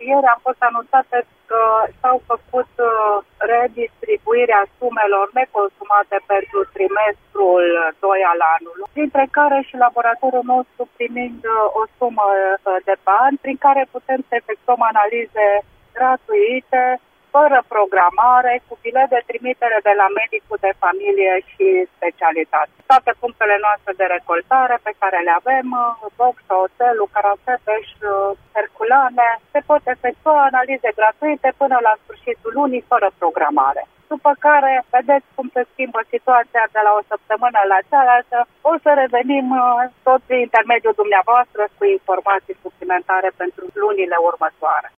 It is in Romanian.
ieri am fost anunțate că s-au făcut redistribuirea sumelor neconsumate pentru trimestrul 2 al anului, dintre care și laboratorul nostru primind o sumă de bani prin care putem să efectuăm analize gratuite, fără programare, cu bilet de trimitere de la medicul de familie și specialitate. Toate punctele noastre de recoltare pe care le avem, Boxa, Oțelul, Carasebeș, Herculane, se pot efectua analize gratuite până la sfârșitul lunii, fără programare. După care, vedeți cum se schimbă situația de la o săptămână la cealaltă. O să revenim tot prin intermediul dumneavoastră cu informații suplimentare pentru lunile următoare.